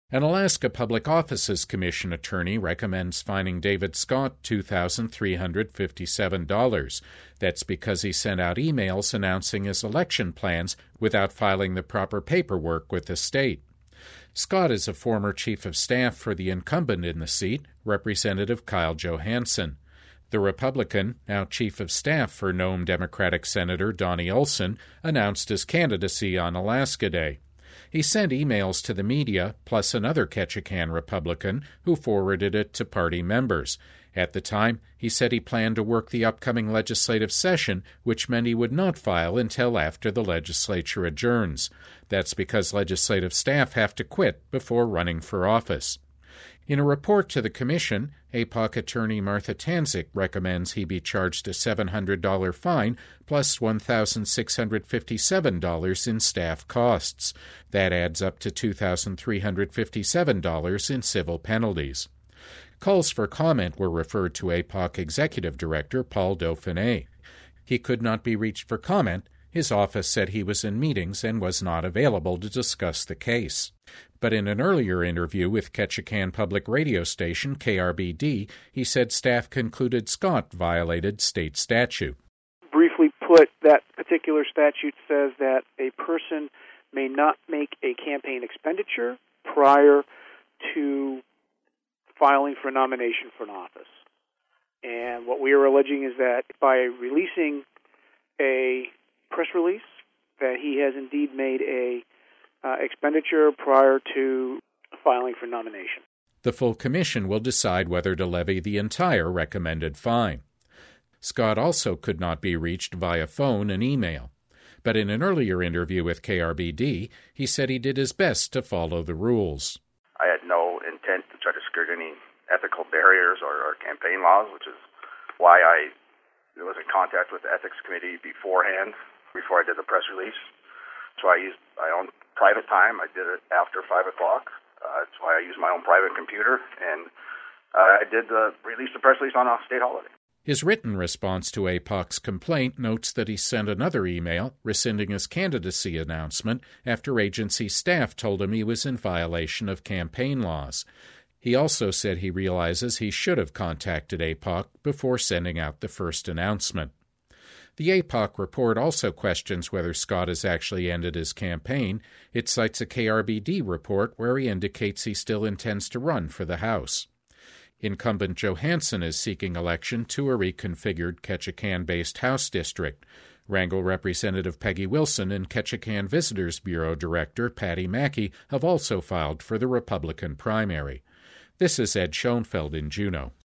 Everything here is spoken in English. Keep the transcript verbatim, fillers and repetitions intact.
An Alaska Public Offices Commission attorney recommends fining David Scott two thousand three hundred fifty-seven dollars. That's because he sent out emails announcing his election plans without filing the proper paperwork with the state. Scott is a former chief of staff for the incumbent in the seat, Representative Kyle Johansson. The Republican, now chief of staff for Nome Democratic Senator Donnie Olson, announced his candidacy on Alaska Day. He sent emails to the media, plus another Ketchikan Republican, who forwarded it to party members. At the time, he said he planned to work the upcoming legislative session, which meant he would not file until after the legislature adjourns. That's because legislative staff have to quit before running for office. In a report to the commission, A P O C attorney Martha Tanzik recommends he be charged a seven hundred dollars fine plus one thousand six hundred fifty-seven dollars in staff costs. That adds up to two thousand three hundred fifty-seven dollars in civil penalties. Calls for comment were referred to A P O C Executive Director Paul Dauphiné. He could not be reached for comment. His office said he was in meetings and was not available to discuss the case. But in an earlier interview with Ketchikan Public Radio Station, K R B D, he said staff concluded Scott violated state statute. Briefly put, that particular statute says that a person may not make a campaign expenditure prior to filing for nomination for an office. And what we are alleging is that by releasing a press release, that he has indeed made a uh, expenditure prior to filing for nomination. The full commission will decide whether to levy the entire recommended fine. Scott also could not be reached via phone and email. But in an earlier interview with K R B D, he said he did his best to follow the rules. I had no intent to try to skirt any ethical barriers or, or campaign laws, which is why I was in contact with the ethics committee beforehand, before I did the press release. So I used my own private time. I did it after five o'clock. Uh, that's why I used my own private computer, and uh, I did the, release the press release on a state holiday. His written response to A P O C's complaint notes that he sent another email rescinding his candidacy announcement after agency staff told him he was in violation of campaign laws. He also said he realizes he should have contacted A P O C before sending out the first announcement. The A P O C report also questions whether Scott has actually ended his campaign. It cites a K R B D report where he indicates he still intends to run for the House. Incumbent Johansson is seeking election to a reconfigured Ketchikan-based House district. Wrangell Representative Peggy Wilson and Ketchikan Visitors Bureau Director Patty Mackey have also filed for the Republican primary. This is Ed Schoenfeld in Juneau.